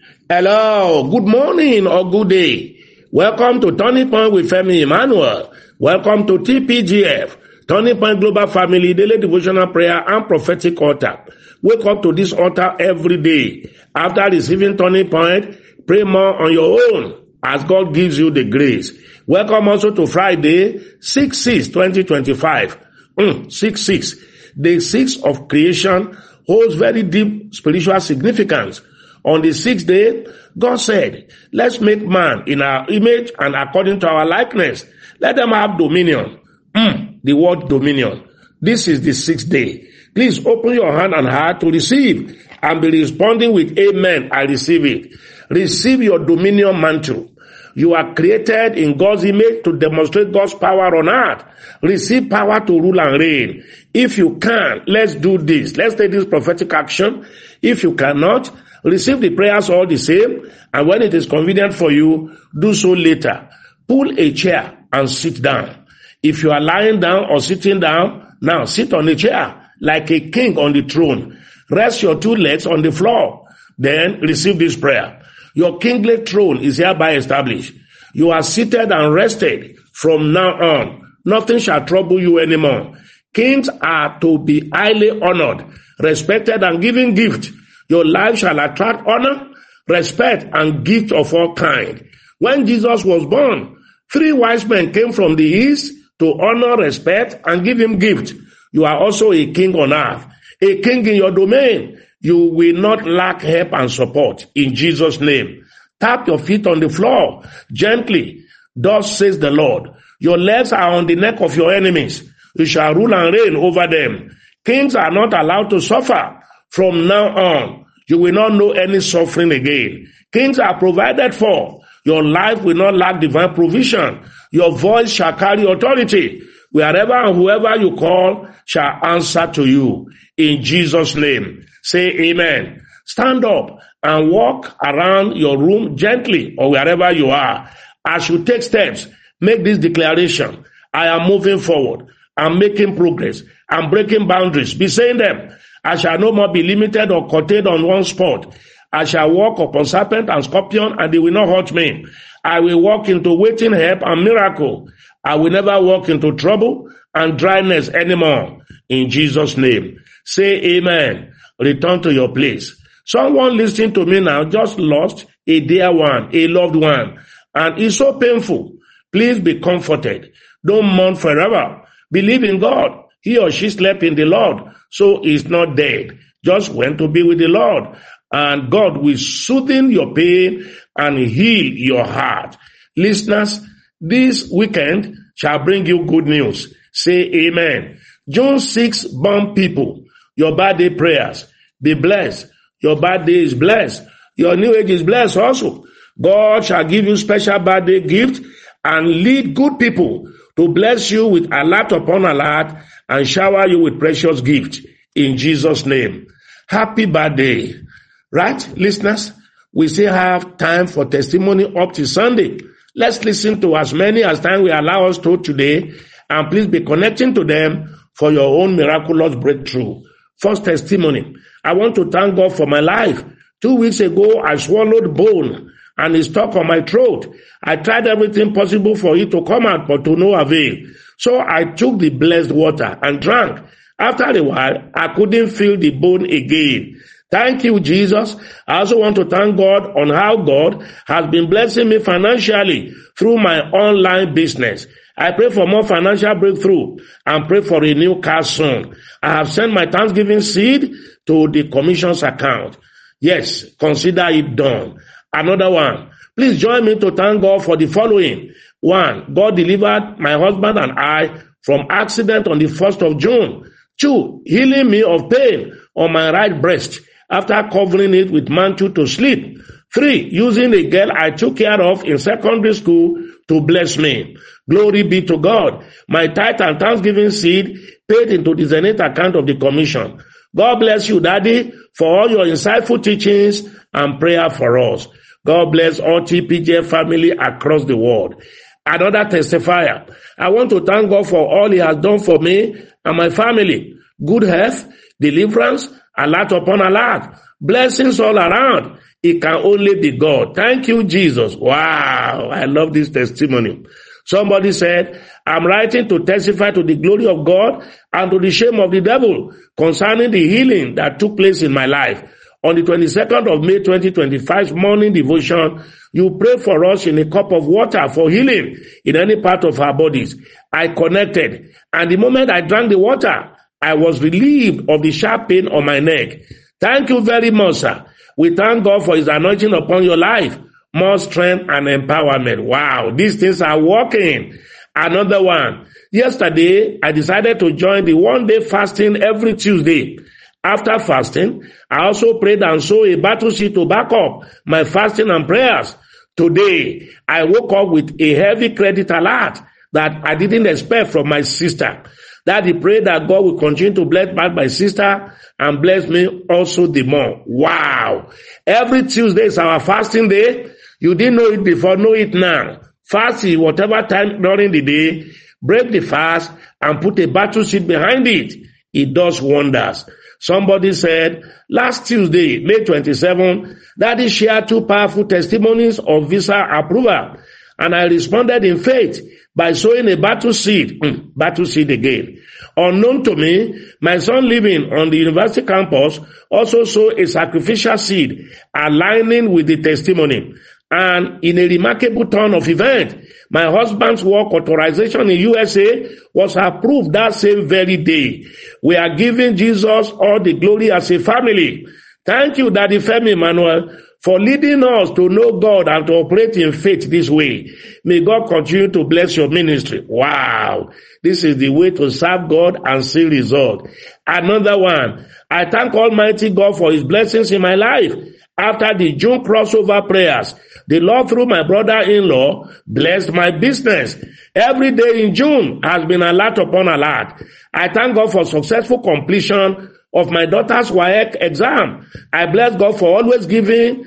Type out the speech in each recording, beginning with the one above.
Hello, good morning or good day. Welcome to Turning Point with Femi Emmanuel. Welcome to TPGF, Turning Point Global Family Daily Devotional Prayer and Prophetic Altar. Wake up to this altar every day. After receiving Turning Point, pray more on your own as God gives you the grace. Welcome also to Friday, 6/6/2025. 6/6. The 6th of creation holds very deep spiritual significance. On the 6th day, God said, let's make man in our image and according to our likeness. Let them have dominion. The word dominion. This is the 6th day. Please open your hand and heart to receive and be responding with amen. I receive it. Receive your dominion mantle. You are created in God's image to demonstrate God's power on earth. Receive power to rule and reign. If you can, let's do this. Let's take this prophetic action. If you cannot, receive the prayers all the same, and when it is convenient for you, do so later. Pull a chair and sit down. If you are lying down or sitting down, now sit on a chair like a king on the throne. Rest your 2 legs on the floor. Then receive this prayer. Your kingly throne is hereby established. You are seated and rested from now on. Nothing shall trouble you anymore. Kings are to be highly honored, respected, and given gift. Your life shall attract honor, respect, and gift of all kind. When Jesus was born, 3 wise men came from the east to honor, respect, and give him gift. You are also a king on earth, a king in your domain. You will not lack help and support in Jesus' name. Tap your feet on the floor gently. Thus says the Lord. Your legs are on the neck of your enemies. You shall rule and reign over them. Kings are not allowed to suffer. From now on, you will not know any suffering again. Kings are provided for. Your life will not lack divine provision. Your voice shall carry authority. Wherever and whoever you call shall answer to you. In Jesus' name, say amen. Stand up and walk around your room gently or wherever you are. As you take steps, make this declaration. I am moving forward. I'm making progress. I'm breaking boundaries. Be saying them. I shall no more be limited or contained on one spot. I shall walk upon serpent and scorpion, and they will not hurt me. I will walk into waiting help and miracle. I will never walk into trouble and dryness anymore. In Jesus' name. Say amen. Return to your place. Someone listening to me now just lost a dear one, a loved one, and it's so painful. Please be comforted. Don't mourn forever. Believe in God. He or she slept in the Lord, so he's not dead. Just went to be with the Lord. And God will soothe your pain and heal your heart. Listeners, this weekend shall bring you good news. Say amen. June 6, born people, your birthday prayers, be blessed. Your birthday is blessed. Your new age is blessed also. God shall give you special birthday gift and lead good people to bless you with alert upon alert and shower you with precious gift in Jesus' name. Happy birthday. Right, listeners? We still have time for testimony up to Sunday. Let's listen to as many as time will allow us to today, and please be connecting to them for your own miraculous breakthrough. First testimony. I want to thank God for my life. 2 weeks ago, I swallowed bone and it stuck on my throat. I tried everything possible for it to come out, but to no avail. So I took the blessed water and drank. After a while, I couldn't feel the bone again. Thank you, Jesus. I also want to thank God on how God has been blessing me financially through my online business. I pray for more financial breakthrough and pray for a new car soon. I have sent my Thanksgiving seed to the commission's account. Yes, consider it done. Another one. Please join me to thank God for the following. 1. God delivered my husband and I from accident on the 1st of June. 2. Healing me of pain on my right breast after covering it with mantle to sleep. 3. Using a girl I took care of in secondary school to bless me. Glory be to God. My tithe and Thanksgiving seed paid into the Zenith account of the commission. God bless you, Daddy, for all your insightful teachings and prayer for us. God bless all TPGF family across the world. Another testifier. I want to thank God for all he has done for me and my family. Good health, deliverance, alert upon alert, blessings all around. It can only be God. Thank you, Jesus. Wow, I love this testimony. Somebody said, I'm writing to testify to the glory of God and to the shame of the devil concerning the healing that took place in my life. On the 22nd of May 2025 morning devotion, you pray for us in a cup of water for healing in any part of our bodies. I connected, and the moment I drank the water, I was relieved of the sharp pain on my neck. Thank you very much, sir. We thank God for his anointing upon your life. More strength and empowerment. Wow, these things are working. Another one. Yesterday, I decided to join the one-day fasting every Tuesday. After fasting, I also prayed and saw a battle sheet to back up my fasting and prayers. Today, I woke up with a heavy credit alert that I didn't expect from my sister. Daddy, pray that God will continue to bless my sister and bless me also the more. Wow. Every Tuesday is our fasting day. You didn't know it before, know it now. Fast is whatever time during the day, break the fast and put a battle sheet behind it. It does wonders. Somebody said, last Tuesday, May 27, Daddy shared 2 powerful testimonies of visa approval. And I responded in faith by sowing a battle seed again. Unknown to me, my son living on the university campus also sowed a sacrificial seed aligning with the testimony. And in a remarkable turn of event, my husband's work authorization in USA was approved that same very day. We are giving Jesus all the glory as a family. Thank you, Daddy Femi Emmanuel, for leading us to know God and to operate in faith this way. May God continue to bless your ministry. Wow. This is the way to serve God and see result. Another one. I thank Almighty God for his blessings in my life. After the June crossover prayers, the Lord through my brother-in-law blessed my business. Every day in June has been alert upon alert. I thank God for successful completion of my daughter's WAEC exam. I bless God for always giving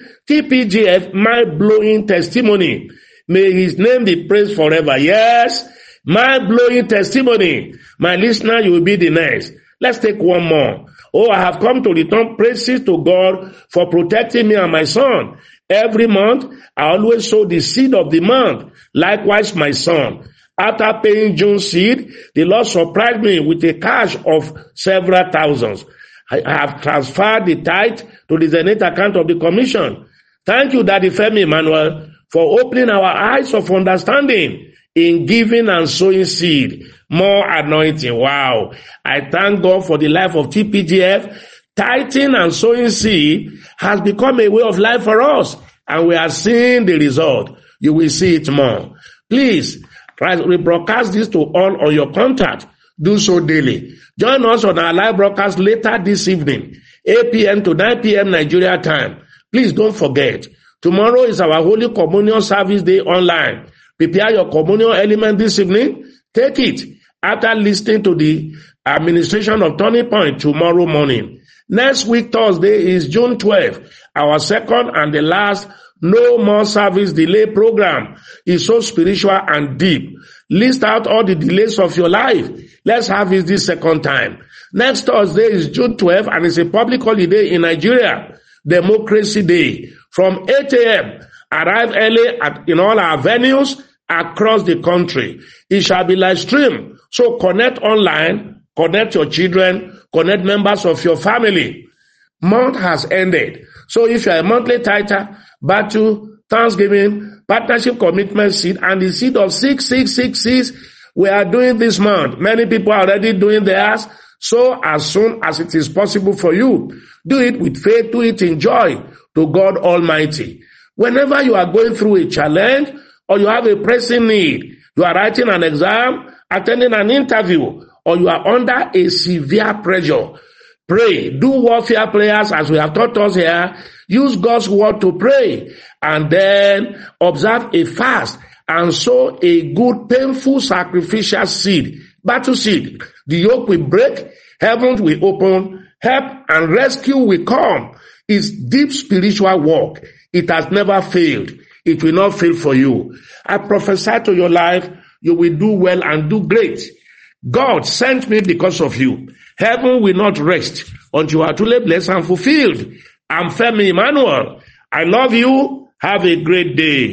TPGF mind-blowing testimony. May his name be praised forever. Yes, mind-blowing testimony. My listener, you will be the next. Let's take one more. Oh, I have come to return praises to God for protecting me and my son. Every month, I always sow the seed of the month. Likewise, my son. After paying June's seed, the Lord surprised me with a cash of several thousands. I have transferred the tithe to the Zenith account of the commission. Thank you, Daddy Femi Emmanuel, for opening our eyes of understanding in giving and sowing seed. More anointing. Wow. I thank God for the life of TPGF. Tithing and sowing seed has become a way of life for us, and we are seeing the result. You will see it more. Please, rebroadcast this to all on your contact. Do so daily. Join us on our live broadcast later this evening, 8 p.m. to 9 p.m. Nigeria time. Please don't forget, tomorrow is our Holy Communion Service Day online. Prepare your communion element this evening. Take it after listening to the administration of Turning Point tomorrow morning. Next week, Thursday, is June 12th. Our second and the last No More Service Delay program is so spiritual and deep. List out all the delays of your life. Let's have it this second time. Next Thursday is June 12th and it's a public holiday in Nigeria, Democracy Day. From 8 a.m., arrive early in all our venues across the country. It shall be live streamed. So connect online, connect your children, connect members of your family. Month has ended. So if you are a monthly tither, battle, Thanksgiving, partnership commitment seed, and the seed of 6666, we are doing this month. Many people are already doing theirs. So as soon as it is possible for you, do it with faith, do it in joy to God Almighty. Whenever you are going through a challenge or you have a pressing need, you are writing an exam, attending an interview, or you are under a severe pressure, pray. Do warfare prayers as we have taught us here. Use God's word to pray and then observe a fast and sow a good, painful, sacrificial seed, battle seed. The yoke will break, heaven will open, help and rescue will come. It's deep spiritual work. It has never failed. It will not fail for you. I prophesy to your life, you will do well and do great. God sent me because of you. Heaven will not rest until you are truly blessed and fulfilled. I'm Femi Emmanuel. I love you. Have a great day.